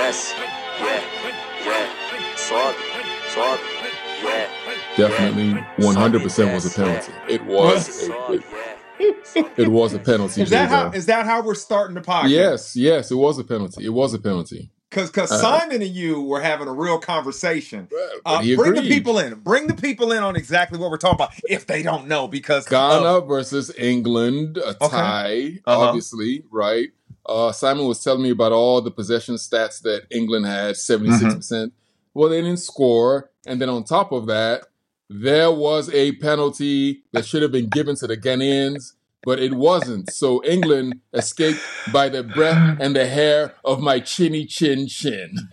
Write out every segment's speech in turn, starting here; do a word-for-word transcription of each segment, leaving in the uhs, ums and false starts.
Desce, yeah, yeah, sobe, sobe, yeah. Definitely one hundred percent was a penalty. It was a, it, it was a penalty. Is that how J-Bell. is that how we're starting the podcast? Yes, yes, it was a penalty. It was a penalty. Because because Uh, Simon and you were having a real conversation. but Uh, he bring the agreed. people in. Bring the people in on exactly what we're talking about if they don't know. Because Ghana of- versus England, a Okay. tie, Uh-huh. obviously, right? Uh, Simon was telling me about all the possession stats that England had, seventy-six percent. Well, they didn't score. And then on top of that, there was a penalty that should have been given to the Ghanaians, but it wasn't. So England escaped by the breath and the hair of my chinny chin chin.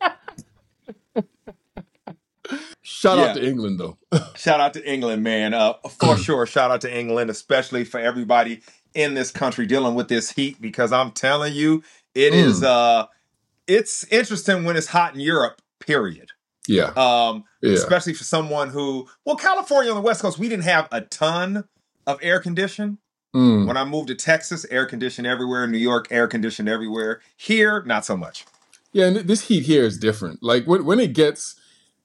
Shout Yeah. out to England, though. Shout out to England, man. Uh, for sure. Shout out to England, especially for everybody in this country dealing with this heat. Because I'm telling you, it Mm. is. Uh, it's interesting when it's hot in Europe. Period. Yeah. Um, Yeah. Especially for someone who, well, California on the West Coast, we didn't have a ton of air condition. Mm. When I moved to Texas, air conditioned everywhere. New York, air conditioned everywhere. Here, not so much. Yeah, and this heat here is different. Like when when it gets,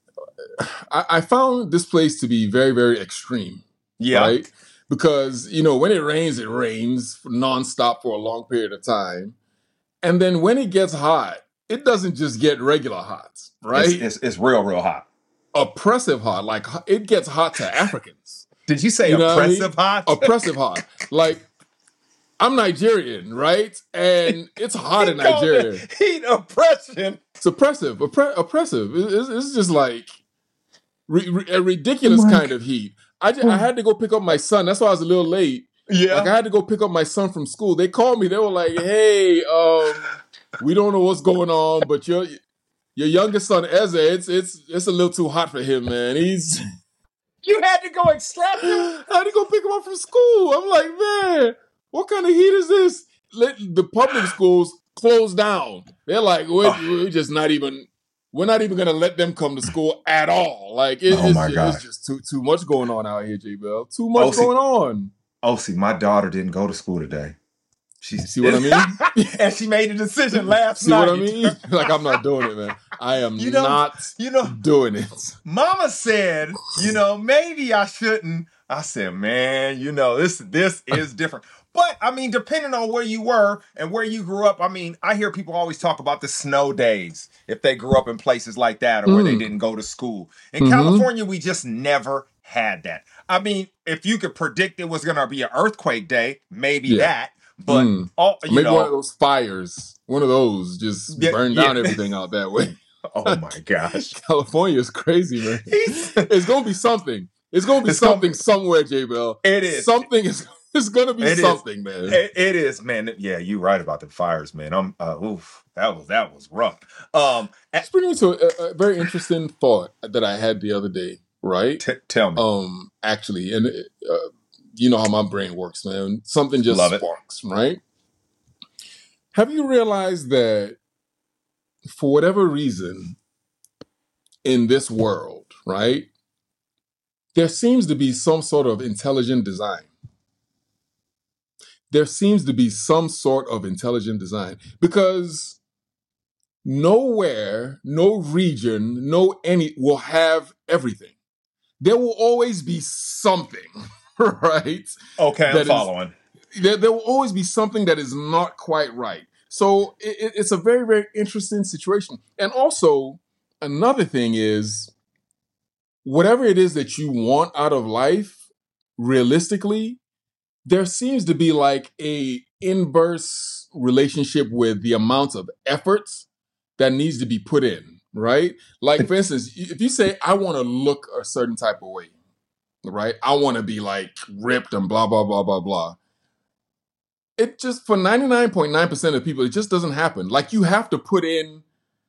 I, I found this place to be very very extreme. Yeah. Right, because you know when it rains, it rains nonstop for a long period of time, and then when it gets hot, it doesn't just get regular hot, right? It's, it's, it's real, real hot. Oppressive hot, like it gets hot to Africans. Did you say You know what I mean? oppressive hot? Oppressive hot, like. I'm Nigerian, right? And it's hot in He called it Nigeria. Heat oppression. It's oppressive, oppre- oppressive. It- It's, it's just like ri- ri- a ridiculous Oh kind of heat. I, ju- I had to go pick up my son. That's why I was a little late. Yeah. Like I had to go pick up my son from school. They called me. They were like, "Hey, um, we don't know what's going on, but your your youngest son Eze, it's it's it's a little too hot for him, man. He's." You had to go extract him? I had to go pick him up from school. I'm like, man, what kind of heat is this? Let the public schools close down. They're like, we're, we're just not even. We're not even gonna let them come to school at all. Like it, Oh it's, my ju- God. it's just too too much going on out here, J Bell. Too much Oh, see- going on. Oh, see, my daughter didn't go to school today. She See what I mean? and she made a decision last See night. what I mean? Like I'm not doing it, man. I am You know- not You know, doing it. Mama said, you know, maybe I shouldn't. I said, man, you know, this this is different. But I mean, depending on where you were and where you grew up, I mean, I hear people always talk about the snow days if they grew up in places like that or where they Mm. didn't go to school. In Mhm. California, we just never had that. I mean, if you could predict it was going to be an earthquake day, maybe Yeah. that. But Mm. all, you Maybe know, one of those fires. One of those just Yeah, burn yeah. down everything out that way. oh my gosh, California is crazy, man. He's- It's gonna be something. It's gonna be It's gonna- something somewhere, J Bell. It is. Something is it's gonna be It is. something, man. It, it is, man. Yeah, you're right about the fires, man. I'm, uh, oof, that was that was rough. Um, a- It's bringing me to a, a very interesting thought that I had the other day, right? t- tell me. Um, actually, and uh, you know how my brain works, man. Something just Love it. sparks, right? Have you realized that for whatever reason in this world, right, there seems to be some sort of intelligent design. There seems to be some sort of intelligent design because nowhere, no region, no any will have everything. There will always be something, right? Okay, I'm that is- following. There, there will always be something that is not quite right. So it, it- it's a very, very interesting situation. And also, another thing is, whatever it is that you want out of life, realistically, there seems to be like a inverse relationship with the amount of effort that needs to be put in, right? Like, for instance, if you say, I want to look a certain type of way, right? I want to be like ripped and blah, blah, blah, blah, blah. It just, for ninety-nine point nine percent of people, it just doesn't happen. Like, you have to put in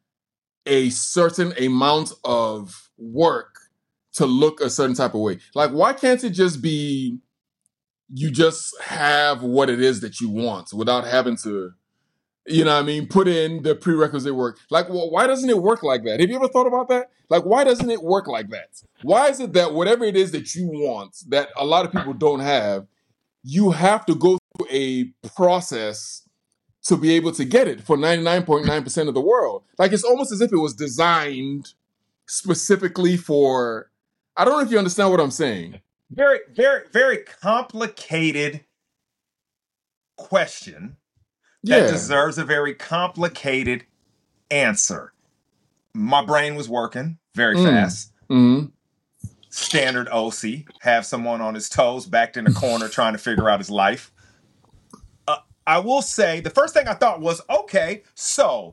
a certain amount of work to look a certain type of way. Like, why can't it just be you just have what it is that you want without having to, you know what I mean, put in the prerequisite work? Like, well, why doesn't it work like that? Have you ever thought about that? Like, why doesn't it work like that? Why is it that whatever it is that you want that a lot of people don't have, you have to go through a process to be able to get it for ninety-nine point nine percent of the world. Like, it's almost as if it was designed specifically for, I don't know if you understand what I'm saying. Very, very, very complicated question that Yeah. deserves a very complicated answer. My brain was working very Mm. fast. hmm Standard O C, have someone on his toes, backed in the corner trying to figure out his life. Uh, I will say, the first thing I thought was, okay, so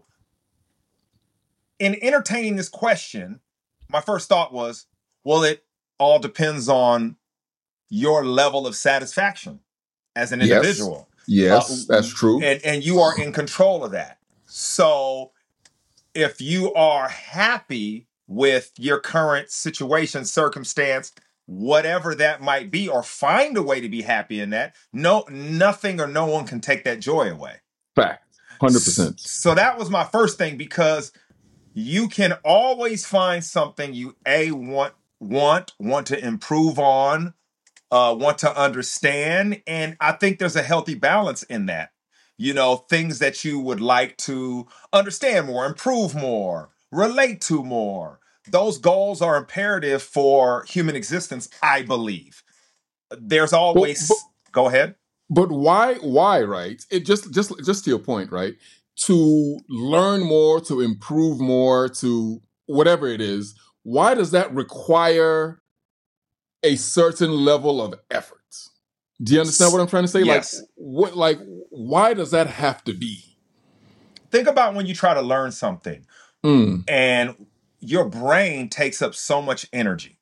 in entertaining this question, my first thought was, well, it all depends on your level of satisfaction as an Yes. individual. Yes, Uh, that's true. And, and you are in control of that. So if you are happy with your current situation, circumstance, whatever that might be, or find a way to be happy in that, no, nothing or no one can take that joy away. Fact. one hundred percent. So that was my first thing, because you can always find something you a want want want to improve on, uh, want to understand, and I think there's a healthy balance in that. You know, things that you would like to understand more, improve more, relate to more. Those goals are imperative for human existence, I believe. There's always but- go ahead. But why, why, right? It just, just, just to your point, right? To learn more, to improve more, to whatever it is, why does that require a certain level of effort? Do you understand what I'm trying to say? Yes. Like, what, like, why does that have to be? Think about when you try to learn something Mm. and your brain takes up so much energy.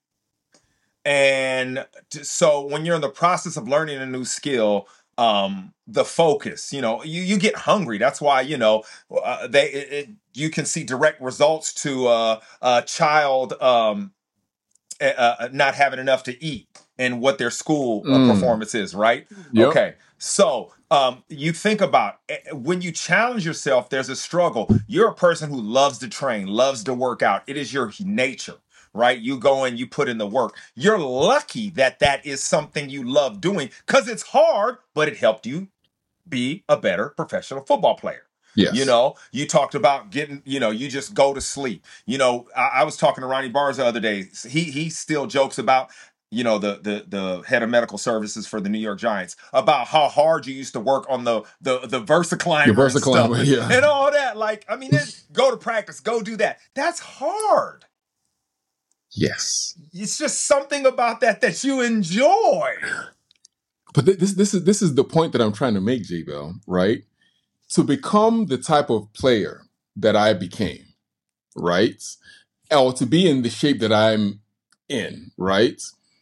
And t- so when you're in the process of learning a new skill, um, the focus, you know, you, you get hungry. That's why, you know, uh, they, it, it, you can see direct results to uh, a child um, uh, uh, not having enough to eat and what their school uh, Mm. performance is, right? Yep. Okay. So um, you think about eh, when you challenge yourself, there's a struggle. You're a person who loves to train, loves to work out. It is your nature, right? You go and you put in the work. You're lucky that that is something you love doing, because it's hard, but it helped you be a better professional football player. Yes. You know, you talked about getting, you know, you just go to sleep. You know, I, I was talking to Ronnie Barnes the other day. He he still jokes about, you know, the the the head of medical services for the New York Giants, about how hard you used to work on the the the VersaClimber, The VersaClimber, and, stuff, yeah. and all that. Like, I mean, it, go to practice, go do that. That's hard. Yes. It's just something about that that you enjoy. But th- this this is this is the point that I'm trying to make, J Bell, right? To become the type of player that I became, right? Or to be in the shape that I'm in, right?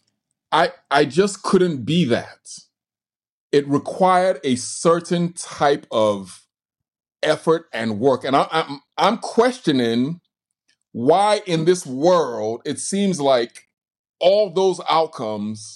I I just couldn't be that. It required a certain type of effort and work. And I, I'm I'm questioning why in this world it seems like all those outcomes,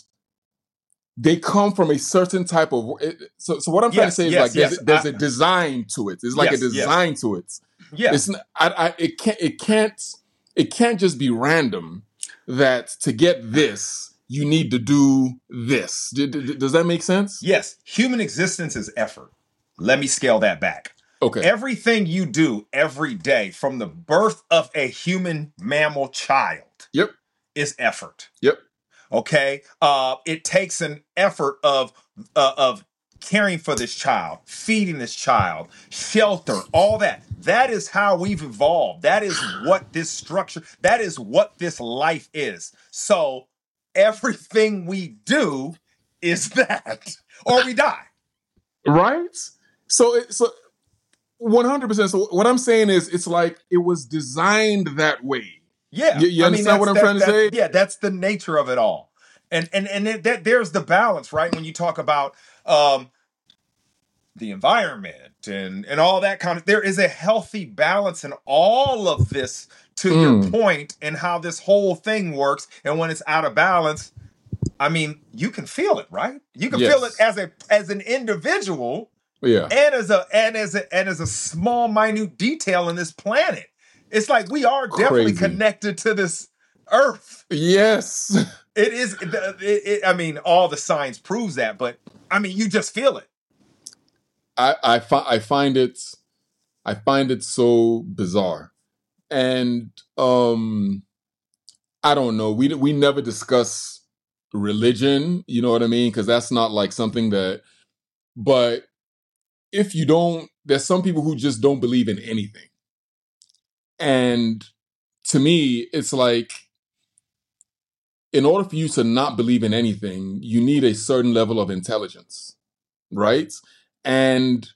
they come from a certain type of it, so so what I'm trying Yes, to say is yes, like there's, yes. there's I- a design to it. It's like Yes, a yes. design to it. Yeah. It's n- I, I it can't it can't it can't just be random that to get this you need to do this. D- d- d- does that make sense? Yes. Human existence is effort. Let me scale that back. Okay. Everything you do every day from the birth of a human mammal child Yep. is effort. Yep. Okay. Uh, it takes an effort of uh, of caring for this child, feeding this child, shelter, all that. That is how we've evolved. That is what this structure, that is what this life is. So everything we do is that, or we die. Right? So it so one hundred percent. So what I'm saying is it's like it was designed that way. Yeah, You- you I mean, understand that's- what I'm that- trying to that- say? Yeah, that's the nature of it all, and and and it, that there's the balance, right? When you talk about um, the environment and and all that kind of, there is a healthy balance in all of this. To your Mm. point, and how this whole thing works, and when it's out of balance, I mean, you can feel it, right? You can feel it Yes. as a as an individual, Yeah. and as a and as a and as a small minute detail in this planet. It's like we are definitely Crazy. connected to this earth. Yes. It is it, it, I mean, all the science proves that, but I mean, you just feel it. I I, fi- I find it I find it so bizarre, and um, I don't know. We we never discuss religion. You know what I mean? Because that's not like something that. But if you don't, there's some people who just don't believe in anything, and to me, it's like in order for you to not believe in anything, you need a certain level of intelligence, right? And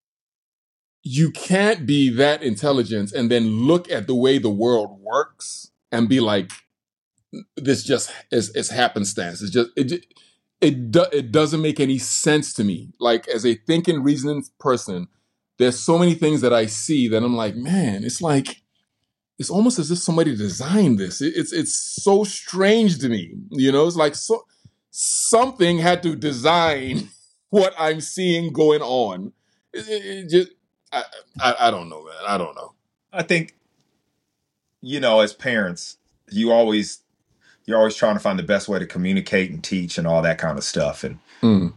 you can't be that intelligent and then look at the way the world works and be like, this just is, is happenstance. It's just, it, it, do, it doesn't make any sense to me. Like, as a thinking, reasoning person, there's so many things that I see that I'm like, man, it's like, it's almost as if somebody designed this. It, it's it's so strange to me. You know, it's like so something had to design what I'm seeing going on. It, it, it just, I, I I don't know, man. I don't know. I think, you know, as parents, you always you're always trying to find the best way to communicate and teach and all that kind of stuff. And Mm.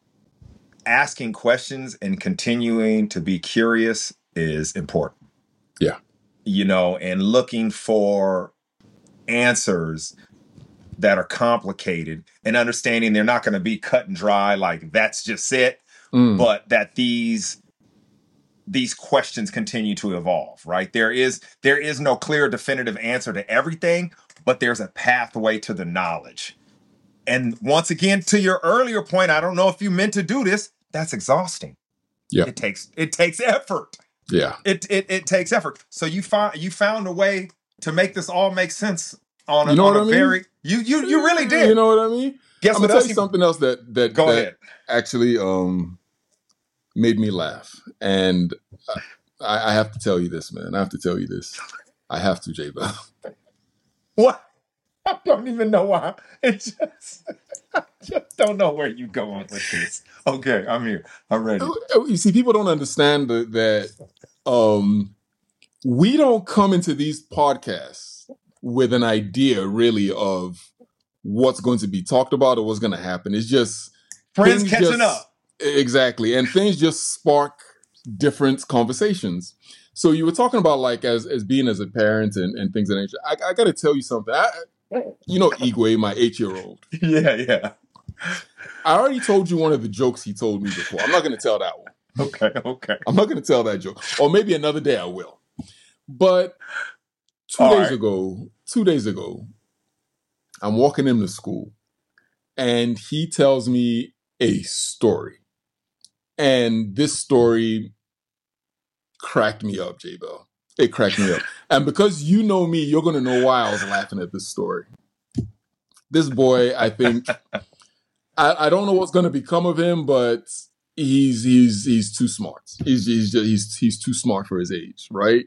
asking questions and continuing to be curious is important. Yeah. You know, and looking for answers that are complicated and understanding they're not going to be cut and dry, like that's just it, Mm. but that these these questions continue to evolve, right? There is there is no clear definitive answer to everything, but there's a pathway to the knowledge. And once again, to your earlier point, I don't know if you meant to do this, that's exhausting. Yeah. It takes it takes effort. Yeah. It it it takes effort. So you find you found a way to make this all make sense on a, You know on what a I mean? very you you you really did. You know what I mean? Guess I'm what gonna tell else you you- something else that that, Go that ahead. actually um made me laugh, and I, I have to tell you this, man. I have to tell you this. I have to, J Bell. What? I don't even know why. It just I just don't know where you going with this. Okay, I'm here. I'm ready. You see, people don't understand the, that um, we don't come into these podcasts with an idea really of what's going to be talked about or what's going to happen. It's just Friends things catching just- up. Exactly. And things just spark different conversations. So you were talking about like as as being as a parent and, and things of that nature. I, I got to tell you something. I, you know, Igwe, my eight-year-old. Yeah, yeah. I already told you one of the jokes he told me before. I'm not going to tell that one. Okay, okay. I'm not going to tell that joke. Or maybe another day I will. But two All days right. ago, two days ago, I'm walking him to school and he tells me a story. And this story cracked me up, J Bell. It cracked me up. And because you know me, you're going to know why I was laughing at this story. This boy, I think, I, I don't know what's going to become of him, but he's he's he's too smart. He's he's just, he's he's too smart for his age, right?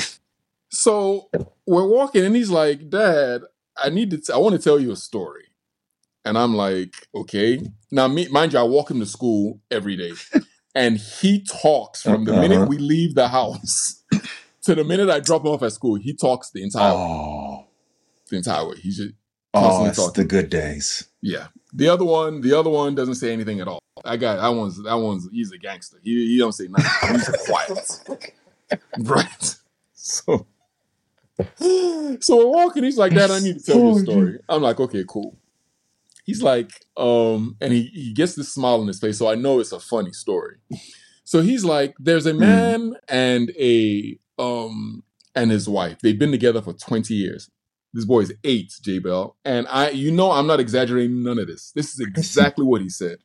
So we're walking, and he's like, "Dad, I need to. T- I want to tell you a story." And I'm like, "Okay." Now, me, mind you, I walk him to school every day, and he talks from the minute we leave the house to the minute I drop him off at school. He talks the entire Oh, the entire way. He's just oh, constantly it's talking. the good days. Yeah. The other one, the other one doesn't say anything at all. I got that one's that one's he's a gangster. He he don't say nothing. He's quiet. Right. So so we're walking. He's like, Dad, I need to tell you a story. I'm like, okay, cool. He's like, um, and he, he gets this smile on his face, so I know it's a funny story. So he's like, there's a man and a um and his wife. They've been together for twenty years. This boy is eight, J Bell. And I, you know, I'm not exaggerating none of this. This is exactly what he said.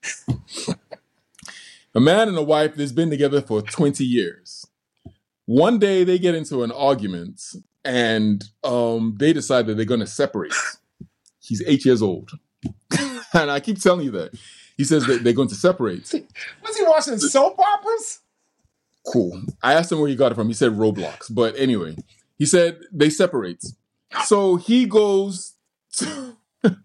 A man and a wife that's been together for twenty years. One day they get into an argument and um, they decide that they're going to separate. He's eight years old. And I keep telling you that. He says that they're going to separate. Was he watching soap operas? Cool. I asked him where he got it from. He said Roblox. But anyway, he said they separate. So he goes to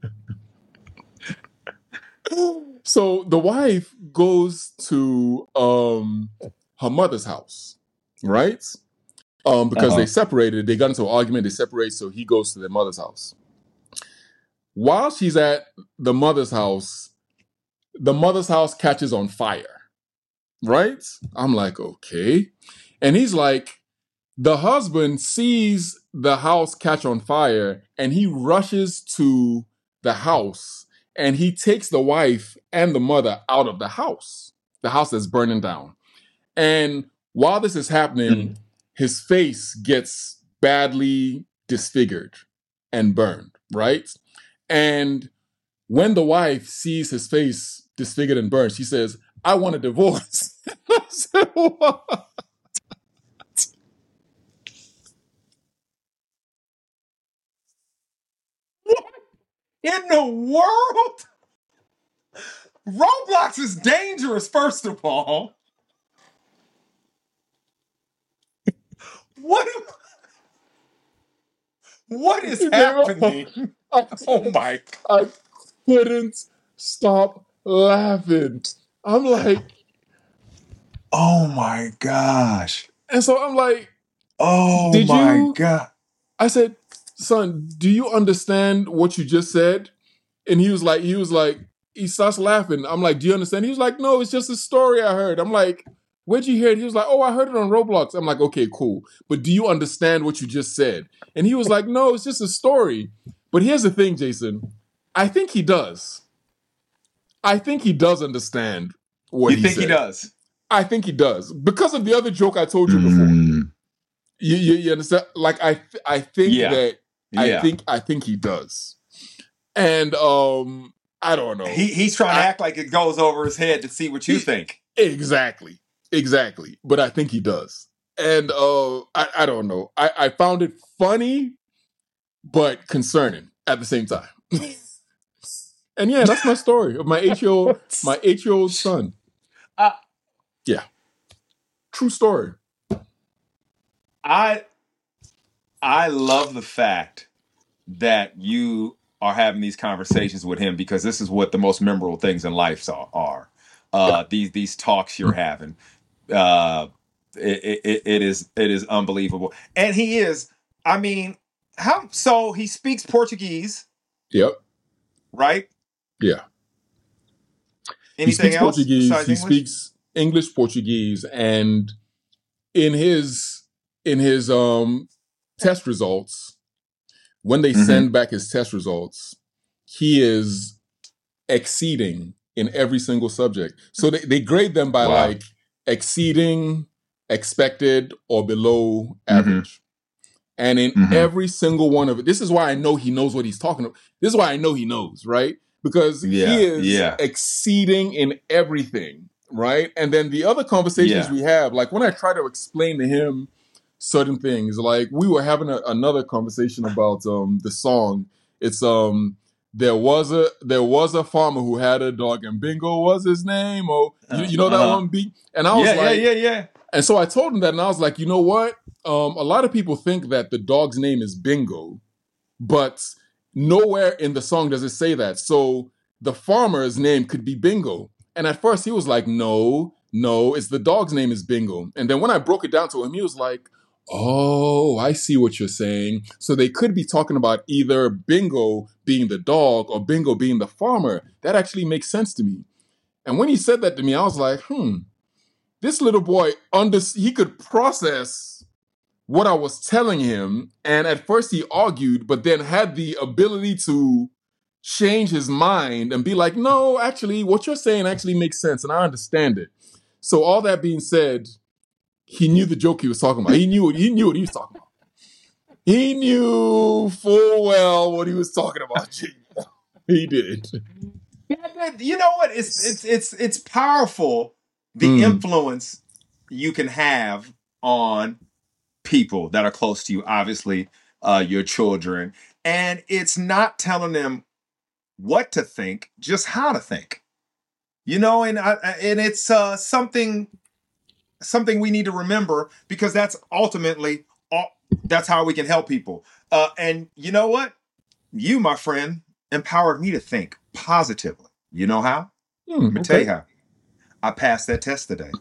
So the wife goes to um her mother's house, right? Um, because Uh-huh. they separated, they got into an argument, they separate, so he goes to their mother's house. While she's at the mother's house, the mother's house catches on fire. right? I'm like, okay. And he's like, the husband sees the house catch on fire and he rushes to the house and he takes the wife and the mother out of the house, the house that's burning down. And while this is happening, mm. his face gets badly disfigured and burned, right? And when the wife sees his face disfigured and burned, she says, I want a divorce. I said, what? What in the world? Roblox is dangerous, first of all. What? What is happening? Oh my God. I couldn't stop laughing. I'm like, oh my gosh. And so I'm like, oh did my you? God. I said, son, do you understand what you just said? And he was like, he was like, he starts laughing. I'm like, do you understand? He was like, no, it's just a story I heard. I'm like, where'd you hear it? He was like, oh, I heard it on Roblox. I'm like, okay, cool. But do you understand what you just said? And he was like, no, it's just a story. But here's the thing, Jason. I think he does. I think he does understand what you he think said. he does? I think he does. Because of the other joke I told you before. Mm. You, you, you understand? Like, I th- I think yeah. that, I yeah. think, I think he does. And, um... I don't know. He he's trying to I, act like it goes over his head to see what you he, think. Exactly. Exactly. But I think he does. And uh, I, I don't know. I, I found it funny, but concerning at the same time. And yeah, that's my story of my eight-year-old, my eight-year-old son. Uh, yeah. True story. I I love the fact that you are having these conversations with him, because this is what the most memorable things in life are. are. Uh, yeah. These these talks you're having, uh, it, it, it is it is unbelievable, and he is. I mean, how so? He speaks Portuguese. Yep. Right. Yeah. Anything he speaks else? Portuguese. He English? speaks English, Portuguese, and in his in his um test results. When they mm-hmm. send back his test results, he is exceeding in every single subject. So they, they grade them by wow. like exceeding, expected, or below average. Mm-hmm. And in mm-hmm. every single one of it, this is why I know he knows what he's talking about. This is why I know he knows, right? Because yeah. he is yeah. exceeding in everything, right? And then the other conversations yeah. we have, like when I try to explain to him certain things, like we were having a, another conversation about um the song. It's um there was a there was a farmer who had a dog and Bingo was his name. Or you, you know that uh-huh. one beat. And I was yeah, like, yeah, yeah, yeah. And so I told him that, and I was like, you know what? Um, a lot of people think that the dog's name is Bingo, but nowhere in the song does it say that. So the farmer's name could be Bingo. And at first he was like, no, no, it's the dog's name is Bingo. And then when I broke it down to him, he was like, oh, I see what you're saying. So they could be talking about either Bingo being the dog or Bingo being the farmer. That actually makes sense to me. And when he said that to me, I was like, hmm, this little boy, under he could process what I was telling him. And at first he argued, but then had the ability to change his mind and be like, no, actually, what you're saying actually makes sense. And I understand it. So all that being said, he knew the joke he was talking about. He knew what he knew what he was talking about. He knew full well what he was talking about. He did. You know what? It's it's it's it's powerful, the mm. influence you can have on people that are close to you. Obviously, uh, your children, and it's not telling them what to think, just how to think. You know, and I, and it's uh, something. Something we need to remember, because that's ultimately all, that's how we can help people. Uh, and you know what? You, my friend, empowered me to think positively. You know how? Hmm, Let me okay. tell you how. I passed that test today.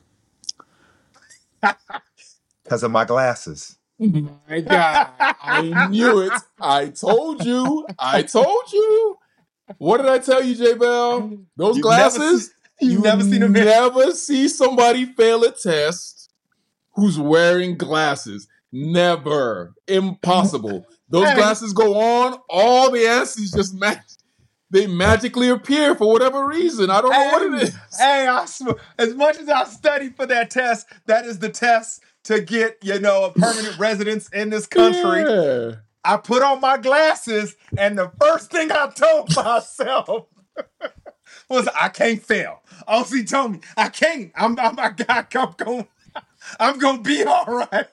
Because of my glasses. My God. I knew it. I told you. I told you. What did I tell you, J Bell? Those You've glasses? You've never seen a man. Never see somebody fail a test who's wearing glasses. Never. Impossible. Those Hey. glasses go on, all the answers just match. They magically appear for whatever reason. I don't know what it is. Hey, I swear, as much as I studied for that test, that is the test to get, you know, a permanent residence in this country. Yeah. I put on my glasses, and the first thing I told myself was, I can't fail. O C told me, I can't. I'm, I'm, I got, I'm going, I'm going to be all right.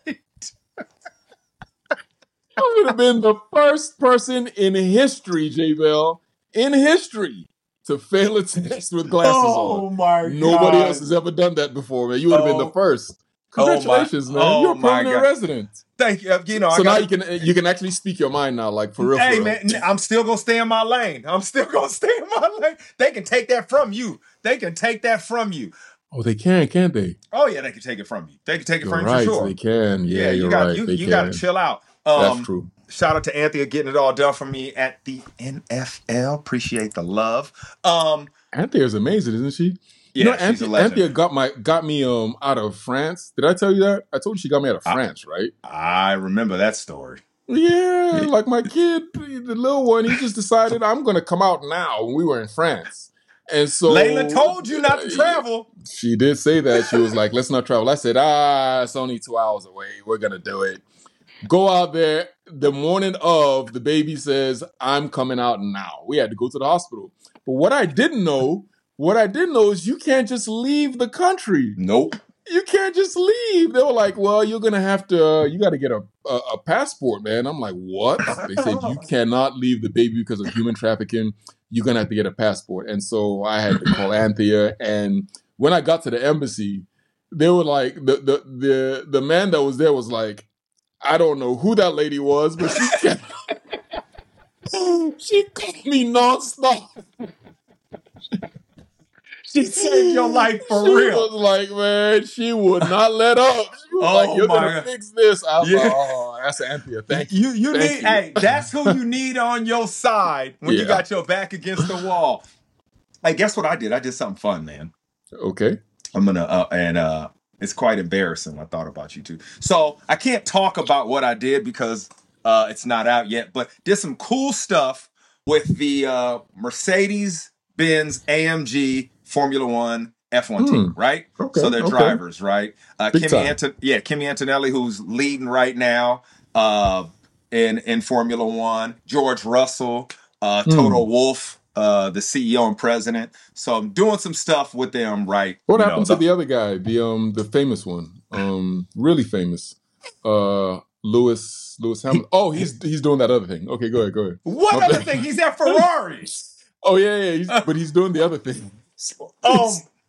I would have been the first person in history, J-Bell, in history, to fail a test with glasses Oh on. my Nobody God. else has ever done that before, man. You would have been Oh. the first. Oh, my- Congratulations, man. oh, You're a my permanent God. resident. Thank you. You know, So I now got you can you can actually speak your mind now, like for real. Hey for real. man, I'm still gonna stay in my lane. I'm still gonna stay in my lane. They can take that from you. They can take that from you. Oh, they can, can't they? Oh yeah, they can take it from you. They can take it You're from right. you for sure. They can. Yeah, you you're got right. you, they you can. got to chill out. Um, That's true. Shout out to Anthea getting it all done for me at the N F L. Appreciate the love. Um, Anthea is amazing, isn't she? yeah, you know, she's Anthea, a legend. Anthea got my got me um out of France. Did I tell you that? I told you she got me out of I- France, right? I remember that story. Yeah, like my kid, the little one, he just decided I'm gonna come out now when we were in France. And so Layla told you not to travel. She did say that. She was like, let's not travel. I said, ah, it's only two hours away. We're gonna do it. Go out there. The morning of, the baby says, I'm coming out now. We had to go to the hospital. But what I didn't know, what I didn't know is you can't just leave the country. Nope. You can't just leave. They were like, well, you're going to have to, uh, you got to get a, a, a passport, man. I'm like, what? They said, you cannot leave the baby because of human trafficking. You're going to have to get a passport. And so I had to call Anthea. And when I got to the embassy, they were like, the, the, the, the man that was there was like, I don't know who that lady was, but she kept, she called me nonstop. She saved your life for She real. was like, man, she would not let up. She was Oh, like, you're my gonna God. fix this. I was Yeah. like, oh, that's Anthea. Thank you. You you Thank need you. hey, that's who you need on your side when you Yeah. got your back against the wall. Hey, guess what I did? I did something fun, man. Okay. I'm gonna uh, and uh it's quite embarrassing. I thought about you too. So I can't talk about what I did because uh it's not out yet, but did some cool stuff with the uh Mercedes Benz A M G Formula One F one team, right? Okay, So they're okay. drivers, right? Uh, Big Kimi time. Anton- yeah, Kimi Antonelli, who's leading right now uh, in in Formula One. George Russell, uh, Hmm. Toto Wolff, uh, the C E O and president. So I'm doing some stuff with them, right? What you happened know, to the other guy? The um the famous one. Um really famous. Uh Lewis Lewis Hamilton. Oh, he's he's doing that other thing. Okay, go ahead, go ahead. What My other bad. thing? He's at Ferrari. Oh yeah, yeah, he's, but he's doing the other thing. Um,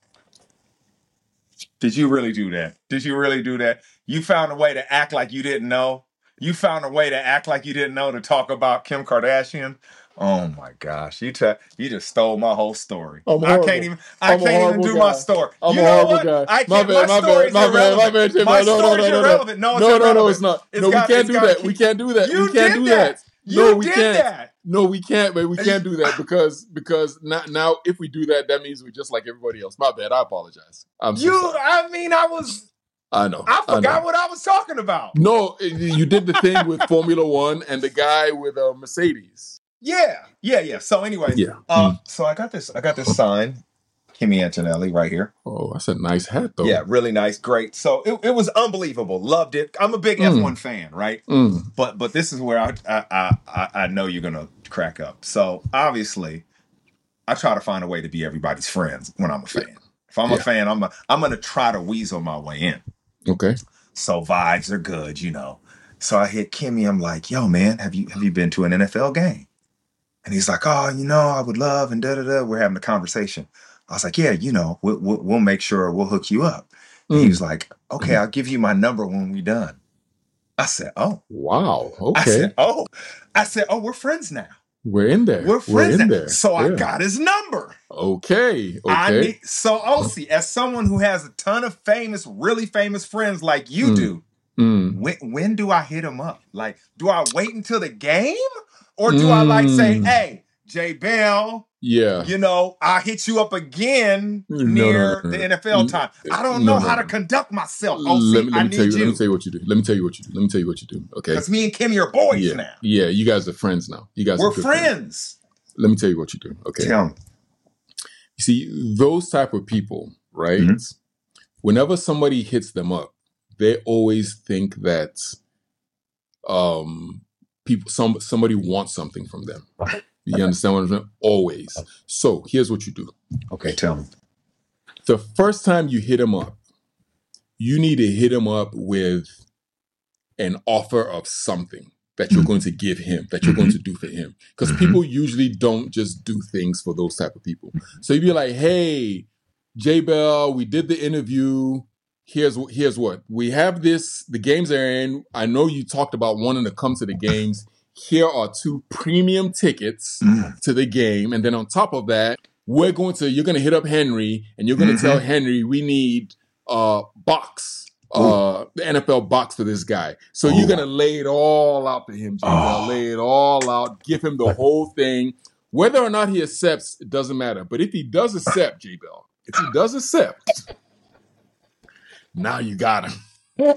did you really do that? Did you really do that? You found a way to act like you didn't know. You found a way to act like you didn't know to talk about Kim Kardashian. Oh my gosh, you t- you just stole my whole story. I'm I horrible. can't even I I'm a can't even horrible do guy. my story. I'm you a know horrible what? guy. I can't. My My, bad, my story's bad, my bad, my irrelevant. bad, Jim. My No, no, no, story's no, no, no. irrelevant. No, it's No, no, irrelevant. no, it's not. It's no, got- we can't it's do gotta that. keep- We can't do that. You we can't did do that. that. You No, we did can't. that. No, we can't, man. We can't do that because because now, now if we do that, that means we're just like everybody else. My bad. I apologize. I'm so You, sorry. I mean, I was, I know. I forgot know. what I was talking about. No, you did the thing with Formula One and the guy with uh, Mercedes. Yeah, yeah, yeah. So, anyways, Yeah. uh, so I got this. I got this sign, Kimi Antonelli, right here. Oh, that's a nice hat, though. Yeah, really nice, great. So it, it was unbelievable. Loved it. I'm a big Mm. F one fan, right? Mm. But but this is where I I I, I I know you're gonna crack up. So obviously, I try to find a way to be everybody's friends when I'm a fan. If I'm Yeah. a fan, I'm a, I'm gonna try to weasel my way in. Okay. So vibes are good, you know. So I hit Kimmy. I'm like, yo, man, have you have you been to an N F L game? And he's like, oh, you know, I would love, and da da da. We're having a conversation. I was like, yeah, you know, we'll we'll, we'll make sure we'll hook you up. And he Mm. was like, okay, I'll give you my number when we're done. I said, oh. Wow. I Okay. said, oh. I said, oh, we're friends now. We're in there. We're friends in now. there. So I Yeah. got his number. Okay. I Okay. need, so Osi, as someone who has a ton of famous, really famous friends like you Mm. do, Mm. when when do I hit him up? Like, do I wait until the game, or do I like say, Mm. "Hey, Jay Bell, Yeah. you know, I hit you up again No, near no, no, no, the no. N F L time. I don't No, know no, how no. to conduct myself. Let O C, me, let I me tell need you. Let me you. tell you what you do. Let me tell you what you do. Let me tell you what you do. Okay. Because me and Kimmy are boys Yeah. now. Yeah. You guys are friends now. You guys We're are good friends. Let me tell you what you do. Okay. Tell me. You see, those type of people, right? Mhm. Whenever somebody hits them up, they always think that um people some somebody wants something from them. You understand what I'm saying? Always. So here's what you do. Okay, tell me. The first time you hit them up, you need to hit them up with an offer of something that you're going to give him, that you're going to do for him. Because Mhm. people usually don't just do things for those type of people. So you'd be like, hey, J Bell, we did the interview. Here's what here's what. We have this, the games are in. I know you talked about wanting to come to the games. Here are two premium tickets Mm. to the game. And then on top of that, we're going to, you're going to hit up Henry and you're going to Mhm. tell Henry we need a box, uh, the N F L box for this guy. So Ooh. you're going to lay it all out to him, J Bell. Oh. Lay it all out. Give him the whole thing. Whether or not he accepts, it doesn't matter. But if he does accept, J Bell, if he does accept, now you got him.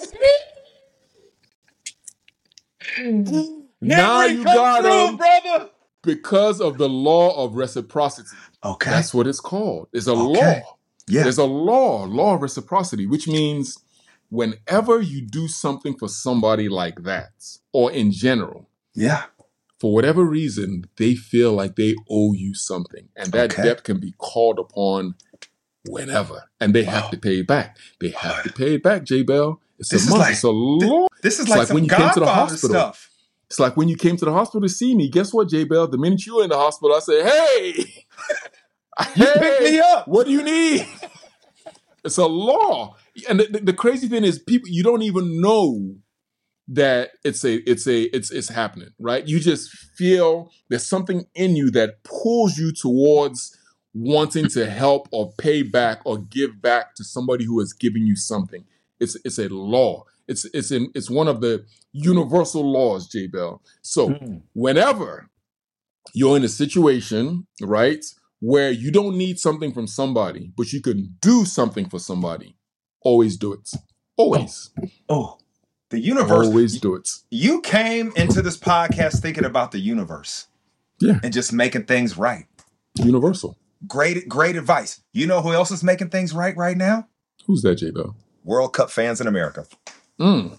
Now Henry, you come got through, him brother. because of the law of reciprocity. Okay. That's what it's called. It's a Okay. law. Yeah. There's a law, law of reciprocity, which means whenever you do something for somebody like that, or in general, Yeah. for whatever reason, they feel like they owe you something. And that Okay. debt can be called upon whenever. And they have Wow. to pay it back. They have to pay it back, J Bell. It's This a is must. like- It's a law. This is It's like, like some when you came to the Godfather hospital. stuff. It's like when you came to the hospital to see me. Guess what, J Bell? The minute you were in the hospital, I said, hey, You hey, picked me up. what do you need? It's a law. And the, the, the crazy thing is people, you don't even know that it's a, it's a, it's, it's happening, right? You just feel there's something in you that pulls you towards wanting to help or pay back or give back to somebody who has given you something. It's, it's a law. It's, it's in, it's one of the universal laws, J Bell. So Mm. whenever you're in a situation, right, where you don't need something from somebody, but you can do something for somebody, always do it. Always. Oh, the universe. Always do it. You came into this podcast thinking about the universe. Yeah. And just making things right. Universal. Great, great advice. You know who else is making things right right now? Who's that, J Bell? World Cup fans in America. Mm.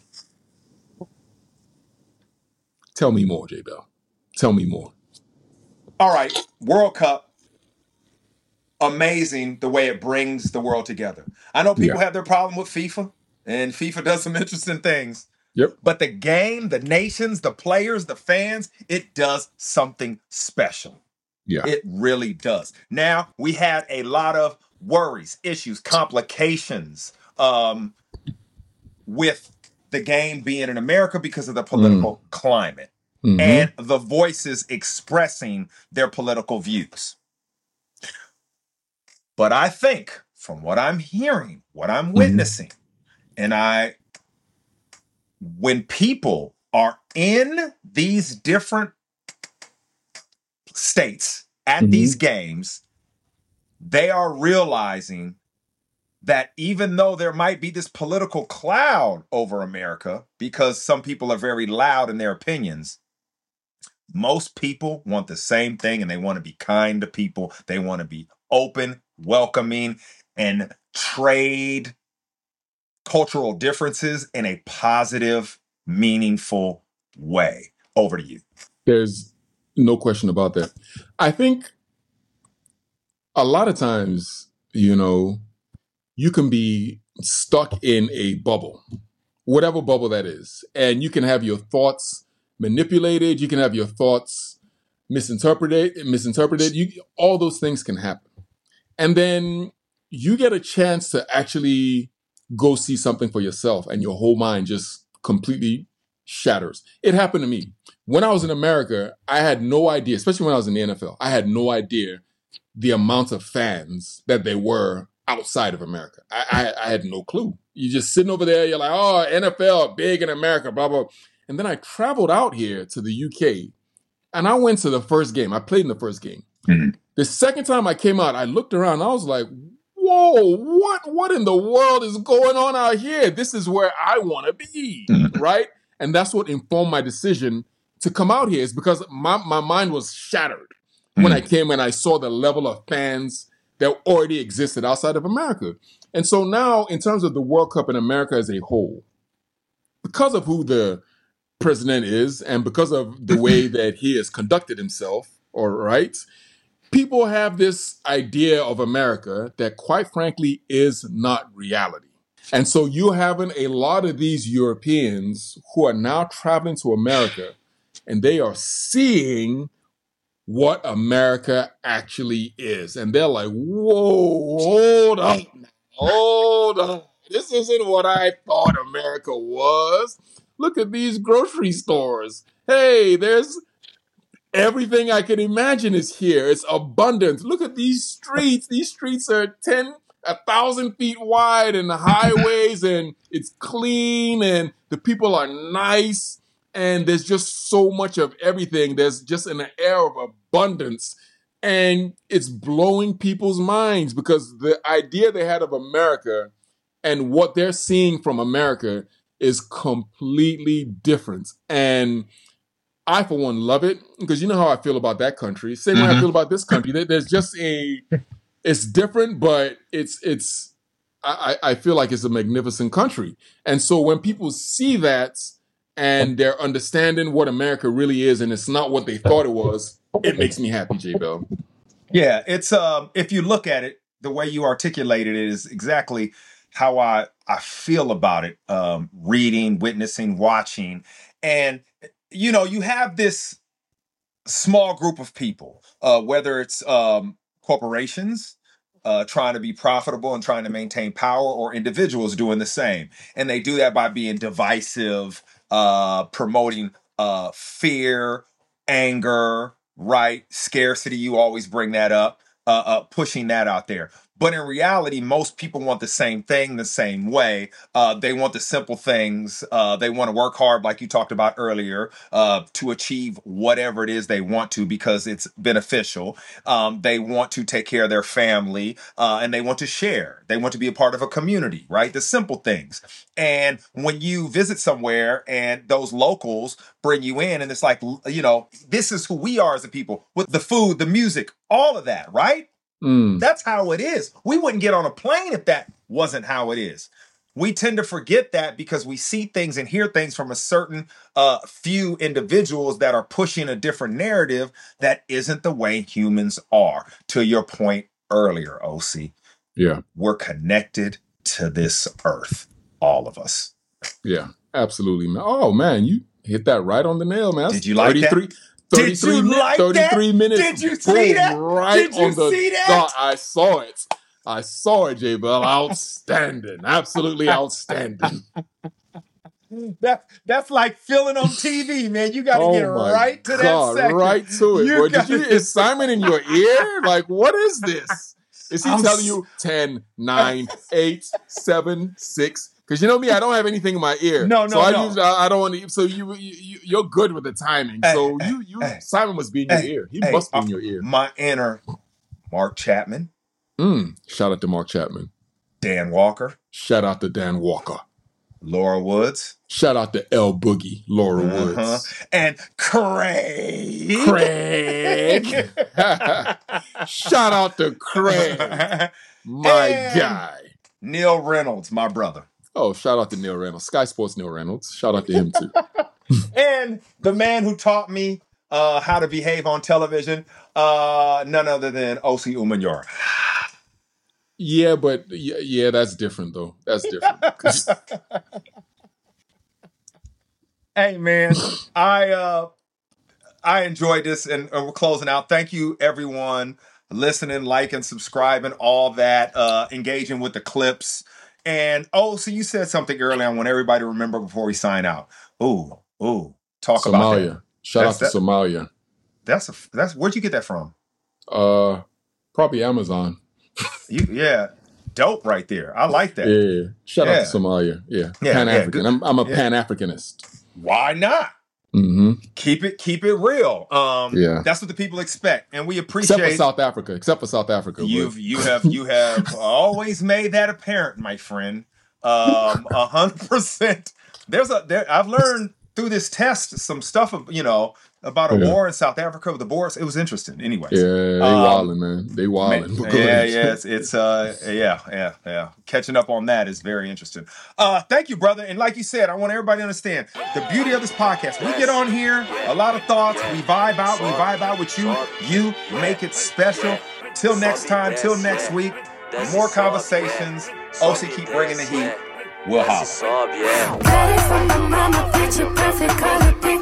Tell me more, J Bell. Tell me more. All right, World Cup. Amazing the way it brings the world together. I know people Yeah. have their problem with FIFA, and FIFA does some interesting things. Yep. But the game, the nations, the players, the fans, it does something special. Yeah. It really does. Now, we had a lot of worries, issues, complications um, with the game being in America because of the political climate Mhm. and the voices expressing their political views. But I think from what I'm hearing, what I'm witnessing, and I, when people are in these different states at Mhm. these games, they are realizing that even though there might be this political cloud over America, because some people are very loud in their opinions, most people want the same thing and they want to be kind to people. They want to be open, welcoming, and trade cultural differences in a positive, meaningful way. Over to you. There's no question about that. I think a lot of times, you know, you can be stuck in a bubble, whatever bubble that is, and you can have your thoughts manipulated. You can have your thoughts misinterpreted, misinterpreted. You, all those things can happen. And then you get a chance to actually go see something for yourself and your whole mind just completely shatters. It happened to me. When I was in America, I had no idea, especially when I was in the N F L, I had no idea the amount of fans that there were outside of America. I, I, I had no clue. You're just sitting over there, you're like, oh, N F L, big in America, blah, blah. And then I traveled out here to the U K And I went to the first game. I played in the first game. Mhm. The second time I came out, I looked around. I was like, whoa, what, what in the world is going on out here? This is where I want to be, Mhm. right? And that's what informed my decision to come out here, is because my, my mind was shattered when I came and I saw the level of fans that already existed outside of America. And so now, in terms of the World Cup in America as a whole, because of who the president is and because of the way that he has conducted himself, all right, people have this idea of America that, quite frankly, is not reality. And so you're having a lot of these Europeans who are now traveling to America, and they are seeing what America actually is. And they're like, whoa, hold up, hold up. This isn't what I thought America was. Look at these grocery stores. Hey, there's everything I can imagine is here. It's abundant. Look at these streets. These streets are ten, a thousand feet wide, and the highways, and it's clean, and the people are nice. And there's just so much of everything. There's just an air of abundance. And it's blowing people's minds, because the idea they had of America and what they're seeing from America is completely different. And I, for one, love it, because you know how I feel about that country. Same way I feel about this country. There- There's just a, it's different, but it's, it's, I, I I feel like it's a magnificent country. And so when people see that, and they're understanding what America really is, and it's not what they thought it was, it makes me happy, J Bell. Yeah, it's um if you look at it, the way you articulated it is exactly how I I feel about it. Um, reading, witnessing, watching, and you know, you have this small group of people, uh, whether it's um, corporations uh, trying to be profitable and trying to maintain power, or individuals doing the same, and they do that by being divisive, uh, promoting uh, fear, anger, right? Scarcity, you always bring that up, uh, uh, pushing that out there. But in reality, most people want the same thing the same way. Uh, they want the simple things. Uh, they want to work hard, like you talked about earlier, uh, to achieve whatever it is they want to, because it's beneficial. Um, they want to take care of their family, uh, and they want to share. They want to be a part of a community, right? The simple things. And when you visit somewhere and those locals bring you in, and it's like, you know, this is who we are as a people, with the food, the music, all of that, right? Mm. That's how it is. We wouldn't get on a plane if that wasn't how it is. We tend to forget that because we see things and hear things from a certain uh, few individuals that are pushing a different narrative that isn't the way humans are. To your point earlier, O C, Yeah, we're connected to this earth, all of us. yeah, absolutely, man. Oh, man, you hit that right on the nail, man. That's Did you like that? thirty-three Did you mi- like thirty-three that? minutes. Did you see Boom, that? Right Did you on the see that? dot. I saw it. I saw it, J Bell. Outstanding. Absolutely outstanding. That, that's like feeling on T V, man. You got to Oh get my right to God, that second. right to it. You Boy, did gotta you, get- is Simon in your ear? Like, what is this? Is he I'm telling s- you ten, nine, eight, seven, six? Because you know me, I don't have anything in my ear. No, so no, I no. Use, I, I don't want to. So you, you, you're good with the timing. Hey, so hey, you, you, hey. Simon must be in your Hey, ear. He hey, must be uh, in your ear. My inner Mark Chapman, Mm. Shout out to Mark Chapman. Dan Walker, Shout out to Dan Walker. Laura Woods, Shout out to L Boogie, Laura uh-huh, Woods. and Craig. Craig. Shout out to Craig, my And- guy. Neil Reynolds, my brother. Oh, shout out to Neil Reynolds. Sky Sports Neil Reynolds. Shout out to him too. And the man who taught me uh, how to behave on television, uh, none other than O C Umanyor. Yeah, but yeah, yeah, that's different though. That's different. 'Cause- Hey man, I uh I enjoyed this, and, and we're closing out. Thank you everyone listening, liking, subscribing, all that, uh engaging with the clips. And oh, so you said something earlier I want everybody to remember before we sign out. Ooh, ooh, talk about that. Somalia. Shout That's out to that- Somalia. That's a that's where'd you get that from? Uh, probably Amazon. You yeah, dope right there. I like that. Yeah. Shout Yeah. out to Somalia. Yeah. Yeah, Pan yeah, African. good. I'm I'm a Yeah. Pan Africanist. Why not? Mm-hmm. Mm-hmm. Keep it, keep it real. Um, Yeah. that's what the people expect, and we appreciate. Except for South Africa. Except for South Africa. You've but- you have you have always made that apparent, my friend. Um, a hundred percent. There's a there. I've learned through this test some stuff of you know about a Yeah. war in South Africa with the Boers. It was interesting. Anyways, Yeah, they Um, wildin', man. They Man, wildin'. But go yeah, ahead. yeah, it's, it's uh, yeah, yeah, yeah. Catching up on that is very interesting. Uh, thank you, brother. And like you said, I want everybody to understand the beauty of this podcast. We get on here, a lot of thoughts. We vibe out. We vibe out with you. You make it special. Till next time. Till next week. More conversations. O C, keep bringing the heat. We'll holler. Sob, yeah. Got it from my mama, picture perfect color picture.